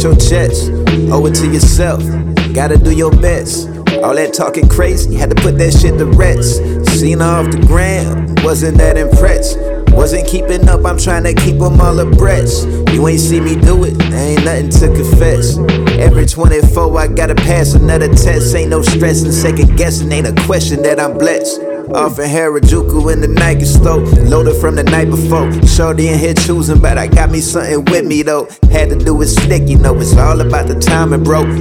out your chest, owe it to yourself, gotta do your best. All that talking crazy, had to put that shit to rest. Seen her off the gram, wasn't that impressed. Wasn't keeping up, I'm trying to keep them all abreast. You ain't see me do it, there ain't nothing to confess. Every 24 I gotta pass another test. Ain't no stress and second guessing, ain't a question that I'm blessed. Off in Harajuku in the Nike store, loaded from the night before. Shorty in here choosing, but I got me something with me though. Had to do it slick, you know, it's all about the timing, bro.